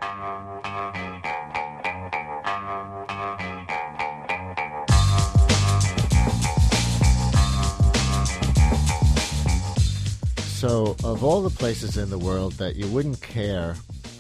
So, of all the places in the world that you wouldn't care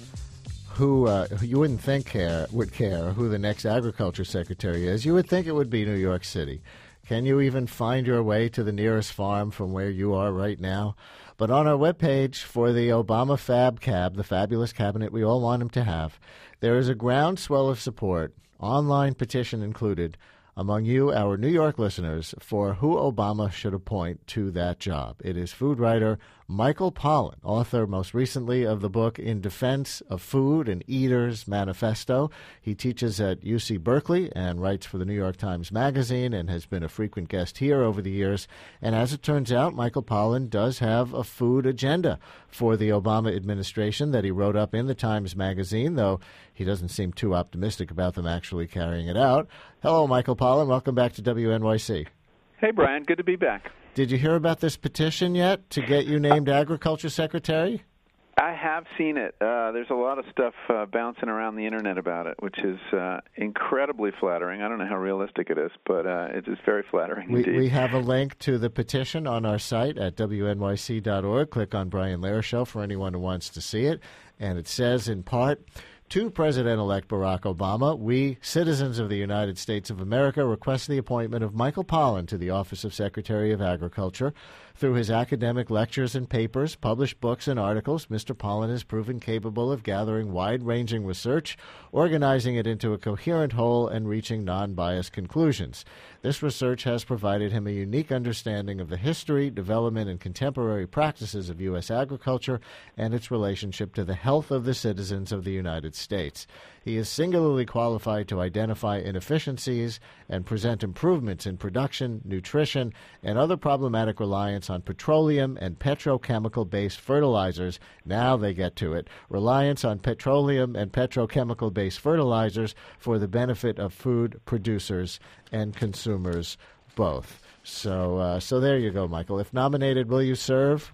you wouldn't think would care who the next agriculture secretary is, you would think it would be New York City. Can you even find your way to the nearest farm from where you are right now? But on our webpage for the Obama Fab Cab, the fabulous cabinet we all want him to have, there is a groundswell of support, online petition included, among you, our New York listeners, for who Obama should appoint to that job. It is food writer Michael Pollan, author most recently of the book In Defense of Food and Eaters Manifesto. He teaches at UC Berkeley and writes for the New York Times Magazine and has been a frequent guest here over the years. And as it turns out, Michael Pollan does have a food agenda for the Obama administration that he wrote up in the Times Magazine, though he doesn't seem too optimistic about them actually carrying it out. Hello, Michael Pollan. Welcome back to WNYC. Hey, Brian. Good to be back. Did you hear about this petition yet to get you named Agriculture Secretary? I have seen it. There's a lot of stuff bouncing around the Internet about it, which is incredibly flattering. I don't know how realistic it is, but it is very flattering indeed. We have a link to the petition on our site at wnyc.org. Click on Brian Lehrer Show for anyone who wants to see it. And it says in part, to President-elect Barack Obama, we, citizens of the United States of America, request the appointment of Michael Pollan to the office of Secretary of Agriculture. Through his academic lectures and papers, published books and articles, Mr. Pollan has proven capable of gathering wide-ranging research, organizing it into a coherent whole, and reaching non-biased conclusions. This research has provided him a unique understanding of the history, development, and contemporary practices of U.S. agriculture and its relationship to the health of the citizens of the United States. He is singularly qualified to identify inefficiencies and present improvements in production, nutrition, and other problematic reliance on petroleum and petrochemical-based fertilizers. Now they get to it. Reliance on petroleum and petrochemical-based fertilizers for the benefit of food producers and consumers both. So there you go, Michael. If nominated, will you serve?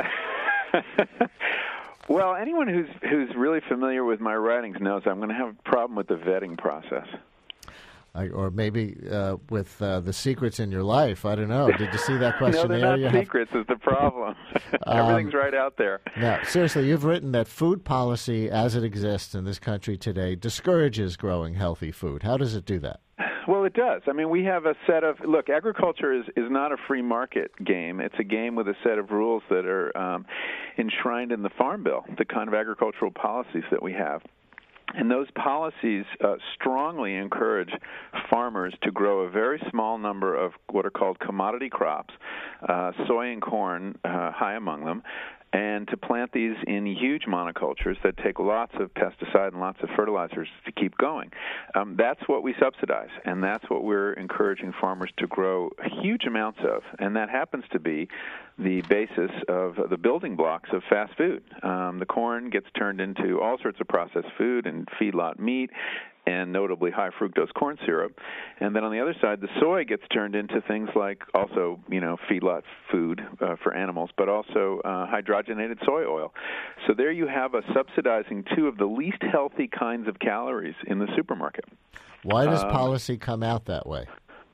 Well, anyone who's really familiar with my writings knows I'm going to have a problem with the vetting process. Or maybe with the secrets in your life. I don't know. Did you see that questionnaire? No, they're not secrets is the problem. Everything's right out there. Now, seriously, you've written that food policy as it exists in this country today discourages growing healthy food. How does it do that? Well, it does. I mean, we have a set of – look, agriculture is not a free market game. It's a game with a set of rules that are enshrined in the Farm Bill, the kind of agricultural policies that we have. And those policies strongly encourage farmers to grow a very small number of what are called commodity crops, soy and corn high among them, and to plant these in huge monocultures that take lots of pesticide and lots of fertilizers to keep going. That's what we subsidize, and that's what we're encouraging farmers to grow huge amounts of, and that happens to be the basis of the building blocks of fast food. The corn gets turned into all sorts of processed food and feedlot meat, and notably high fructose corn syrup. And then on the other side, the soy gets turned into things like also, feedlot food for animals, but also hydrogenated soy oil. So there you have us subsidizing two of the least healthy kinds of calories in the supermarket. Why does policy come out that way?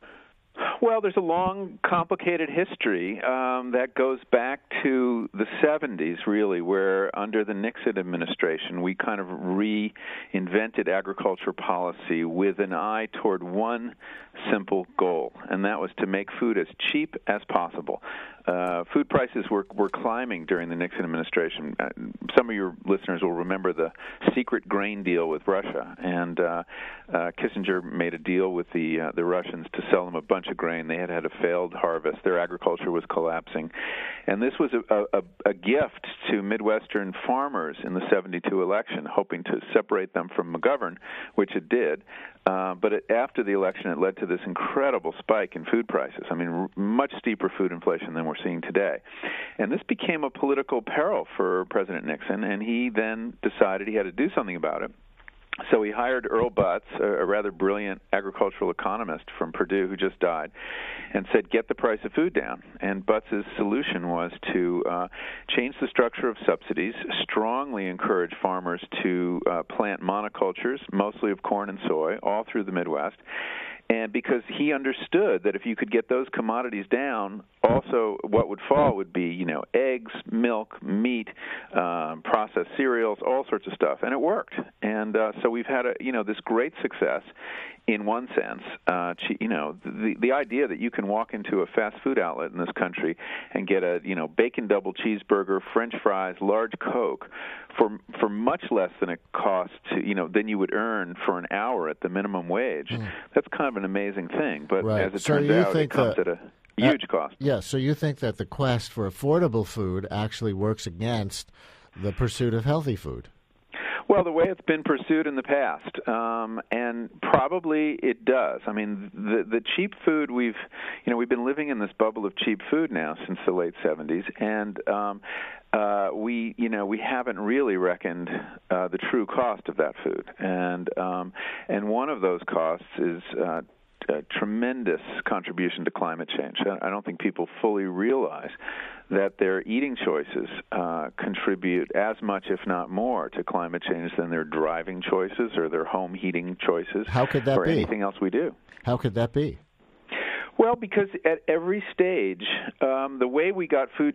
Well, there's a long, complicated history that goes back to the 70s, really, where under the Nixon administration, we kind of reinvented agriculture policy with an eye toward one simple goal, and that was to make food as cheap as possible. Food prices were climbing during the Nixon administration. Some of your listeners will remember the secret grain deal with Russia, and Kissinger made a deal with the Russians to sell them a bunch of grain. They had a failed harvest. Their agriculture was collapsing. And this was a gift to Midwestern farmers in the 72 election, hoping to separate them from McGovern, which it did. But after the election, it led to this incredible spike in food prices. I mean, much steeper food inflation than we're seeing today. And this became a political peril for President Nixon, and he then decided he had to do something about it. So he hired Earl Butz, a rather brilliant agricultural economist from Purdue who just died, and said, get the price of food down. And Butz's solution was to change the structure of subsidies, strongly encourage farmers to plant monocultures, mostly of corn and soy, all through the Midwest. And because he understood that if you could get those commodities down, also what would fall would be, eggs, milk, meat, processed cereals, all sorts of stuff. And it worked. And so we've had this great success in one sense. The idea that you can walk into a fast food outlet in this country and get a, bacon double cheeseburger, French fries, large Coke for much less than it costs than you would earn for an hour at the minimum wage. That's kind of an amazing thing. But as it turns out, it comes at a huge cost. Yeah, so you think that the quest for affordable food actually works against the pursuit of healthy food? Well, the way it's been pursued in the past, and probably it does. I mean, the cheap food we've been living in this bubble of cheap food now since the late 70s, and we haven't really reckoned the true cost of that food, and one of those costs is a tremendous contribution to climate change. I don't think people fully realize that their eating choices contribute as much, if not more, to climate change than their driving choices or their home heating choices. How could that or be? Anything else we do. How could that be? Well, because at every stage, the way we got food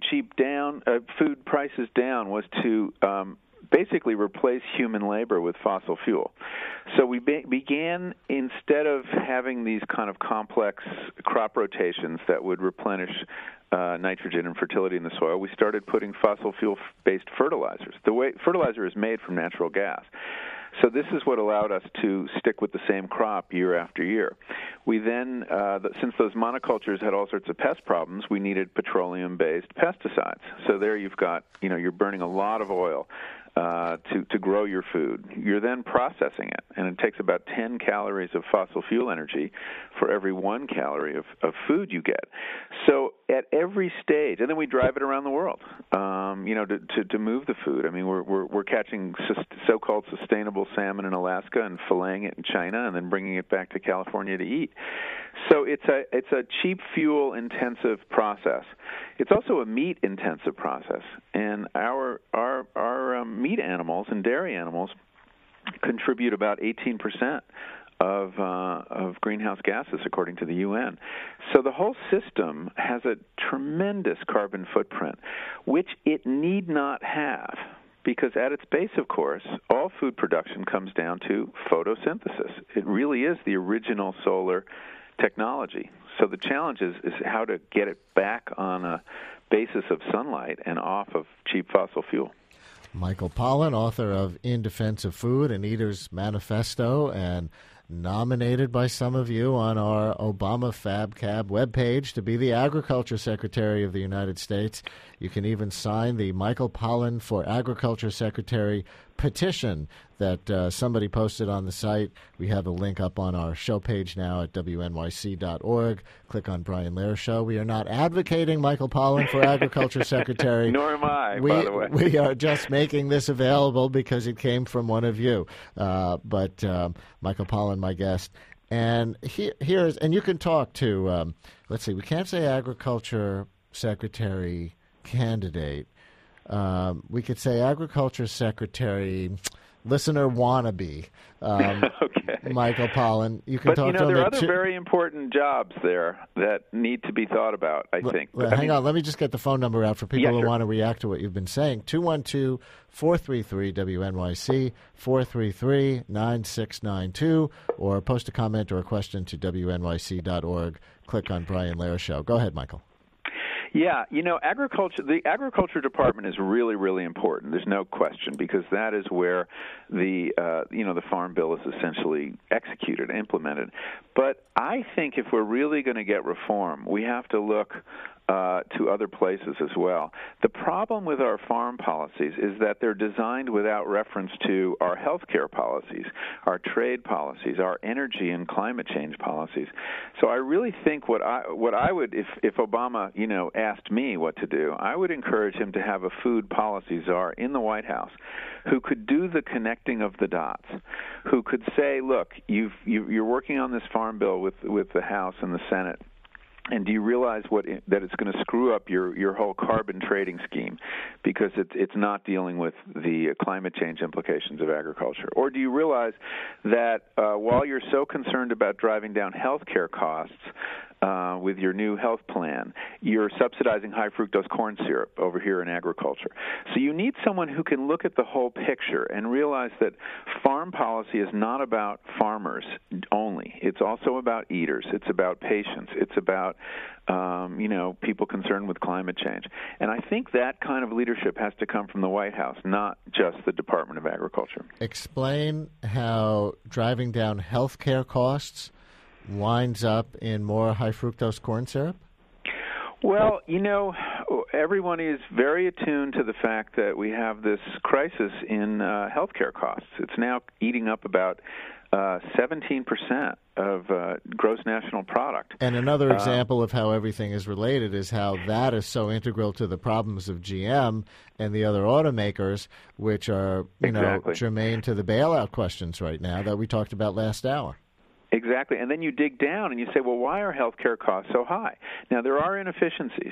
prices down was to basically replace human labor with fossil fuel. So we began, instead of having these kind of complex crop rotations that would replenish nitrogen and fertility in the soil, we started putting fossil fuel-based fertilizers. The way fertilizer is made from natural gas. So this is what allowed us to stick with the same crop year after year. We then, since those monocultures had all sorts of pest problems, we needed petroleum-based pesticides. So there you've got, you're burning a lot of oil to grow your food. You're then processing it, and it takes about 10 calories of fossil fuel energy for every 1 calorie of food you get. So at every stage, and then we drive it around the world, to move the food. I mean, we're catching so-called sustainable salmon in Alaska and filleting it in China, and then bringing it back to California to eat. So it's a cheap fuel intensive process. It's also a meat intensive process, and our meat animals and dairy animals contribute about 18% of greenhouse gases, according to the UN. So the whole system has a tremendous carbon footprint, which it need not have, because at its base, of course, all food production comes down to photosynthesis. It really is the original solar technology. So the challenge is how to get it back on a basis of sunlight and off of cheap fossil fuel. Michael Pollan, author of In Defense of Food, an Eater's Manifesto, and nominated by some of you on our Obama Fab Cab webpage to be the Agriculture Secretary of the United States. You can even sign the Michael Pollan for Agriculture Secretary petition that somebody posted on the site. We have a link up on our show page now at wnyc.org. Click on Brian Lehrer Show. We are not advocating Michael Pollan for Agriculture Secretary. Nor am I, by the way. We are just making this available because it came from one of you. But Michael Pollan, my guest. And here's, and you can talk to, let's see, we can't say Agriculture Secretary candidate. We could say Agriculture Secretary, listener wannabe. Okay. Michael Pollan. You can talk to him. There are other very important jobs there that need to be thought about, I think. Hang on. Let me just get the phone number out for people who want to react to what you've been saying. 212-433-WNYC, 433-9692, or post a comment or a question to wnyc.org. Click on Brian Lehrer Show. Go ahead, Michael. Yeah, the Agriculture Department is really, really important. There's no question, because that is where the Farm Bill is essentially executed, implemented. But I think if we're really going to get reform, we have to look to other places as well. The problem with our farm policies is that they're designed without reference to our healthcare policies, our trade policies, our energy and climate change policies. So I really think what I would, if Obama, asked me what to do, I would encourage him to have a food policy czar in the White House who could do the connecting of the dots, who could say, look, you're working on this farm bill with the House and the Senate. And do you realize that it's going to screw up your whole carbon trading scheme because it's not dealing with the climate change implications of agriculture? Or do you realize that while you're so concerned about driving down health care costs with your new health plan, you're subsidizing high fructose corn syrup over here in agriculture? So you need someone who can look at the whole picture and realize that farm policy is not about farmers only. It's also about eaters. It's about patients. It's about people concerned with climate change. And I think that kind of leadership has to come from the White House, not just the Department of Agriculture. Explain how driving down health care costs winds up in more high fructose corn syrup? Well, everyone is very attuned to the fact that we have this crisis in healthcare costs. It's now eating up about 17% of gross national product. And another example of how everything is related is how that is so integral to the problems of GM and the other automakers, which are, germane to the bailout questions right now that we talked about last hour. Exactly. And then you dig down and you say, well, why are healthcare costs so high? Now, there are inefficiencies,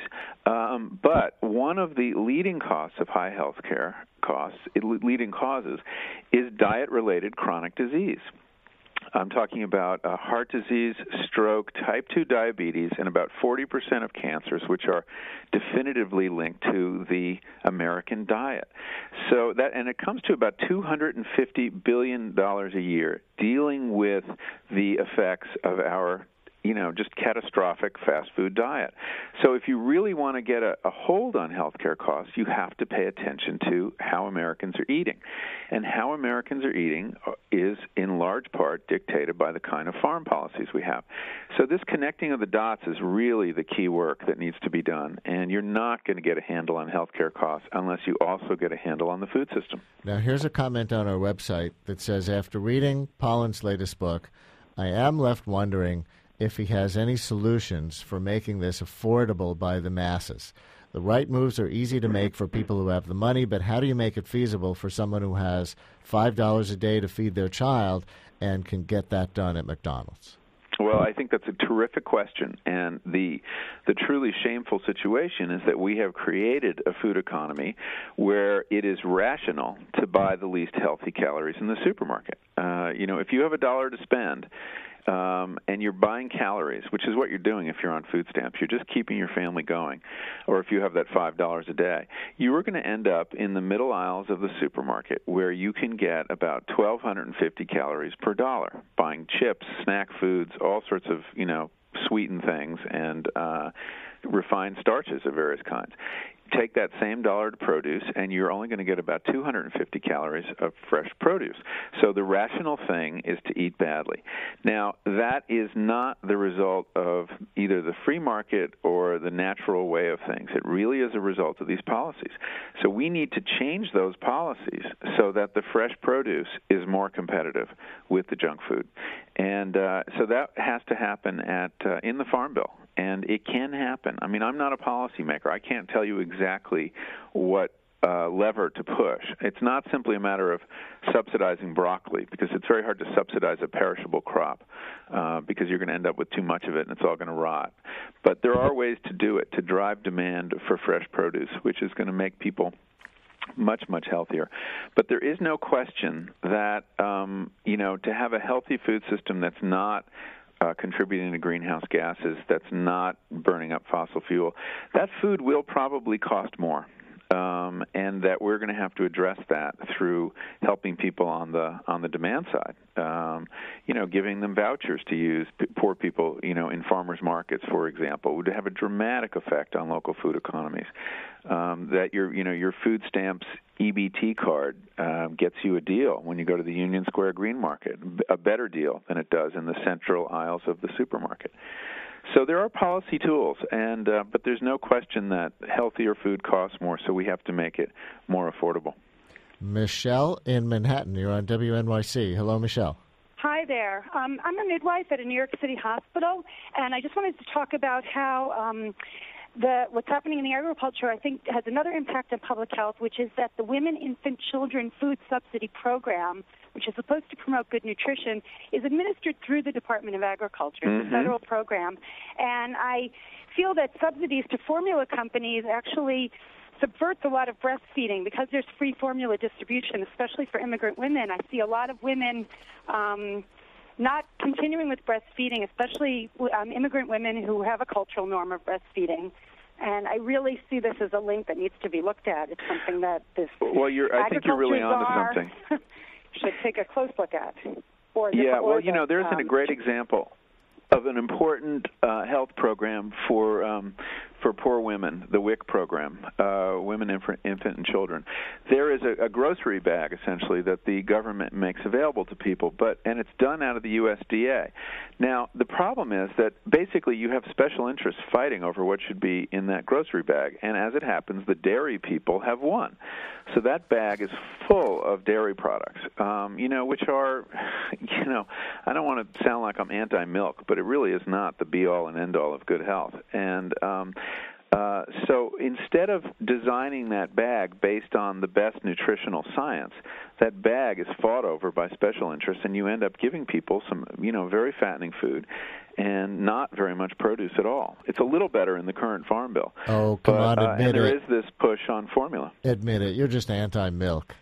but one of the leading costs of high healthcare costs, leading causes, is diet-related chronic disease. I'm talking about heart disease, stroke, type 2 diabetes, and about 40% of cancers, which are definitively linked to the American diet. So and it comes to about $250 billion a year dealing with the effects of our just catastrophic fast food diet. So if you really want to get a hold on healthcare costs, you have to pay attention to how Americans are eating. And how Americans are eating is in large part dictated by the kind of farm policies we have. So this connecting of the dots is really the key work that needs to be done. And you're not going to get a handle on healthcare costs unless you also get a handle on the food system. Now, here's a comment on our website that says, after reading Pollan's latest book, I am left wondering if he has any solutions for making this affordable by the masses. The right moves are easy to make for people who have the money, but how do you make it feasible for someone who has $5 a day to feed their child and can get that done at McDonald's? Well, I think that's a terrific question, and the truly shameful situation is that we have created a food economy where it is rational to buy the least healthy calories in the supermarket. If you have $1 to spend, and you're buying calories, which is what you're doing if you're on food stamps. You're just keeping your family going. Or if you have that $5 a day, you are going to end up in the middle aisles of the supermarket where you can get about 1,250 calories per dollar, buying chips, snack foods, all sorts of, sweetened things, and refined starches of various kinds. Take that same dollar to produce, and you're only going to get about 250 calories of fresh produce. So the rational thing is to eat badly. Now, that is not the result of either the free market or the natural way of things. It really is a result of these policies. So we need to change those policies so that the fresh produce is more competitive with the junk food. And so that has to happen in the Farm Bill. And it can happen. I mean, I'm not a policymaker. I can't tell you exactly what lever to push. It's not simply a matter of subsidizing broccoli, because it's very hard to subsidize a perishable crop because you're going to end up with too much of it and it's all going to rot. But there are ways to do it, to drive demand for fresh produce, which is going to make people much, much healthier. But there is no question that, to have a healthy food system that's not contributing to greenhouse gases, that's not burning up fossil fuel, that food will probably cost more. And that we're going to have to address that through helping people on the demand side. Giving them vouchers to use, poor people, in farmers markets, for example, would have a dramatic effect on local food economies. That your food stamps EBT card gets you a deal when you go to the Union Square Green Market, a better deal than it does in the central aisles of the supermarket. So there are policy tools, and but there's no question that healthier food costs more, so we have to make it more affordable. Michelle in Manhattan, you're on WNYC. Hello, Michelle. Hi there. I'm a midwife at a New York City hospital, and I just wanted to talk about how what's happening in the agriculture, I think, has another impact on public health, which is that the Women, Infant, Children Food Subsidy Program, which is supposed to promote good nutrition, is administered through the Department of Agriculture. It's a federal program. And I feel that subsidies to formula companies actually subverts a lot of breastfeeding because there's free formula distribution, especially for immigrant women. I see a lot of women not continuing with breastfeeding, especially immigrant women who have a cultural norm of breastfeeding. And I really see this as a link that needs to be looked at. It's something that this I think you're really onto something. Should take a close look at. There's a great example of an important health program for poor women, the WIC program, Women, Infant, and Children. There is a grocery bag, essentially, that the government makes available to people, and it's done out of the USDA. Now, the problem is that basically you have special interests fighting over what should be in that grocery bag, and as it happens, the dairy people have won. So that bag is full of dairy products, which are, I don't want to sound like I'm anti-milk, but it really is not the be-all and end-all of good health. And so instead of designing that bag based on the best nutritional science, that bag is fought over by special interests, and you end up giving people some, very fattening food and not very much produce at all. It's a little better in the current Farm Bill. Oh, come on, admit and it. there is this push on formula. Admit it. You're just anti-milk.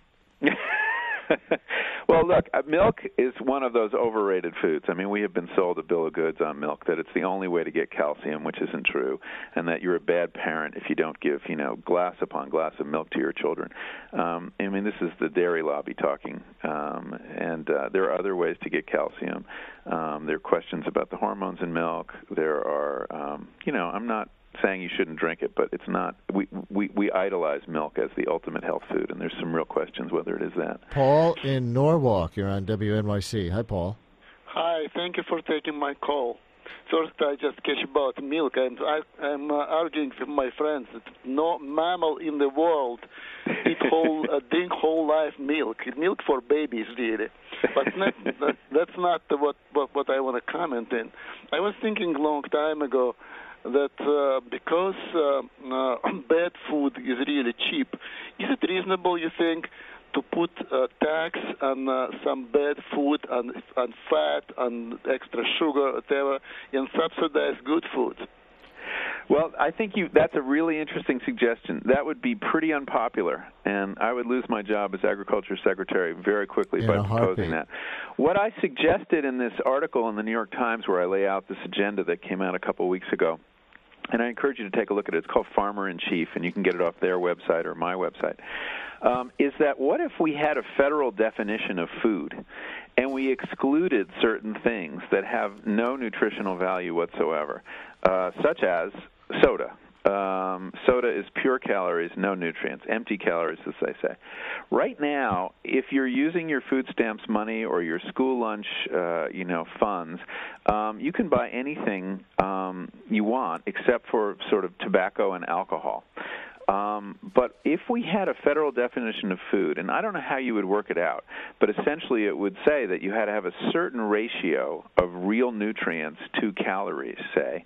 Well, look, milk is one of those overrated foods. I mean, we have been sold a bill of goods on milk that it's the only way to get calcium, which isn't true, and that you're a bad parent if you don't give, glass upon glass of milk to your children. This is the dairy lobby talking, and there are other ways to get calcium. There are questions about the hormones in milk. There are, I'm not saying you shouldn't drink it, but it's not. We idolize milk as the ultimate health food, and there's some real questions whether it is that. Paul in Norwalk, you're on WNYC. Hi, Paul. Hi, thank you for taking my call. First, I just catch about milk, and I'm arguing with my friends that no mammal in the world drink whole life milk for babies, really. But that's not what I want to comment in. I was thinking a long time ago that because bad food is really cheap, is it reasonable, you think, to put tax on some bad food, on fat, on extra sugar, whatever, and subsidize good food? Well, I think that's a really interesting suggestion. That would be pretty unpopular, and I would lose my job as Agriculture Secretary very quickly by proposing that. What I suggested in this article in the New York Times where I lay out this agenda that came out a couple of weeks ago, and I encourage you to take a look at it. It's called Farmer in Chief, and you can get it off their website or my website, is that what if we had a federal definition of food and we excluded certain things that have no nutritional value whatsoever, such as soda. Soda is pure calories, no nutrients, empty calories, as they say. Right now, if you're using your food stamps money or your school lunch, funds, you can buy anything you want except for sort of tobacco and alcohol. But if we had a federal definition of food, and I don't know how you would work it out, but essentially it would say that you had to have a certain ratio of real nutrients to calories, say,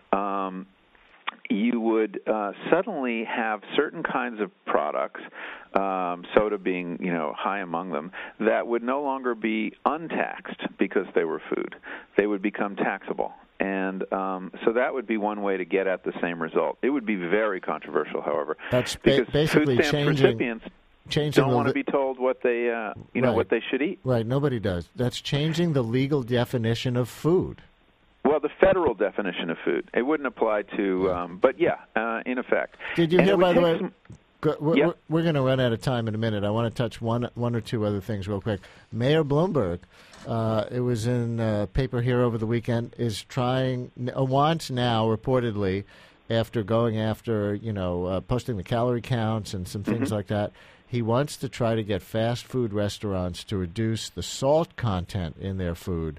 you would suddenly have certain kinds of products, soda being, high among them, that would no longer be untaxed because they were food. They would become taxable. And so that would be one way to get at the same result. It would be very controversial, however. That's because basically food stamp recipients don't want to be told what they, what they should eat. Right, nobody does. That's changing the legal definition of food. Well, the federal definition of food. It wouldn't apply to, but in effect. Did you hear, by the way, we're going to run out of time in a minute. I want to touch one or two other things real quick. Mayor Bloomberg, it was in a paper here over the weekend, wants now, reportedly, after going after, posting the calorie counts and some things like that, he wants to try to get fast food restaurants to reduce the salt content in their food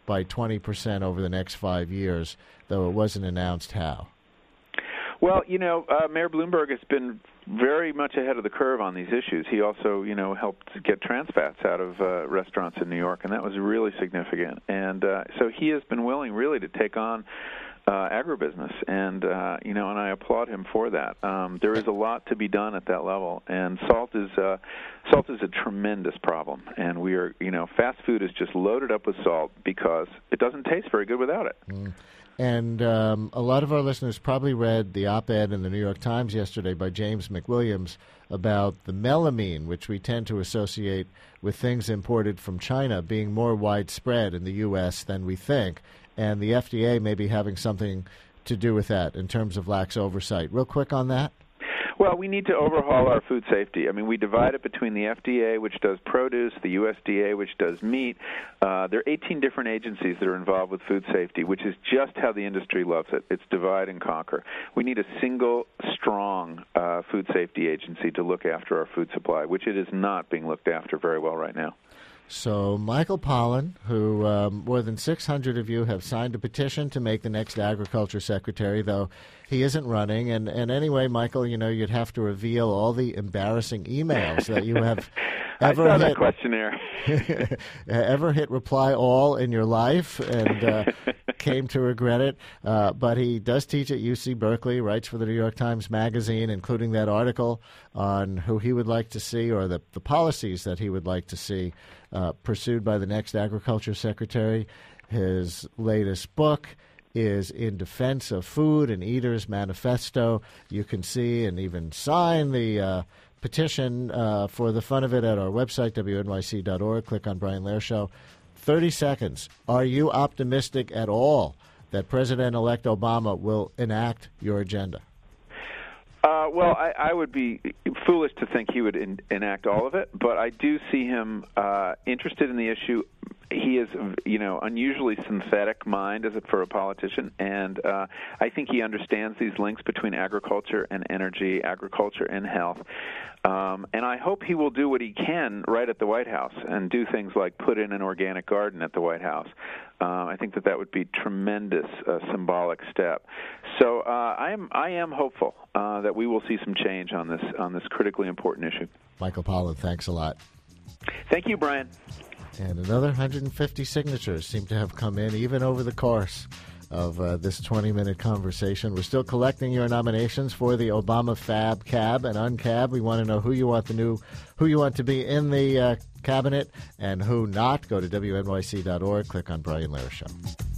by 20% over the next 5 years, though it wasn't announced how. Well, Mayor Bloomberg has been very much ahead of the curve on these issues. He also, helped get trans fats out of restaurants in New York, and that was really significant. And so he has been willing really to take on agribusiness, and and I applaud him for that. There is a lot to be done at that level, and salt is a tremendous problem. And we are, fast food is just loaded up with salt because it doesn't taste very good without it. And a lot of our listeners probably read the op-ed in the New York Times yesterday by James McWilliams about the melamine, which we tend to associate with things imported from China, being more widespread in the U.S. than we think. And the FDA may be having something to do with that in terms of lax oversight. Real quick on that. Well, we need to overhaul our food safety. I mean, we divide it between the FDA, which does produce, the USDA, which does meat. There are 18 different agencies that are involved with food safety, which is just how the industry loves it. It's divide and conquer. We need a single, strong food safety agency to look after our food supply, which it is not being looked after very well right now. So Michael Pollan, who more than 600 of you have signed a petition to make the next agriculture secretary, though he isn't running. And anyway, Michael, you'd have to reveal all the embarrassing emails that you have ever I saw that questionnaire. ever hit reply all in your life and came to regret it. But he does teach at UC Berkeley, writes for the New York Times Magazine, including that article on who he would like to see or the policies that he would like to see pursued by the next agriculture secretary. His latest book is In Defense of Food, an Eater's Manifesto. You can see and even sign the petition for the fun of it at our website, WNYC.org. Click on Brian Lehrer Show. 30 seconds. Are you optimistic at all that President-elect Obama will enact your agenda? Well, I would be foolish to think he would enact all of it, but I do see him interested in the issue. He is, unusually synthetic mind for a politician, and I think he understands these links between agriculture and energy, agriculture and health. And I hope he will do what he can right at the White House and do things like put in an organic garden at the White House. I think that would be tremendous symbolic step. So I am hopeful that we will see some change on this critically important issue. Michael Pollan, thanks a lot. Thank you, Brian. And another 150 signatures seem to have come in even over the course of this 20-minute conversation. We're still collecting your nominations for the Obama Fab Cab and Uncab. We want to know who you want to be in the cabinet and who not. Go to WNYC.org. Click on Brian Lehrer Show.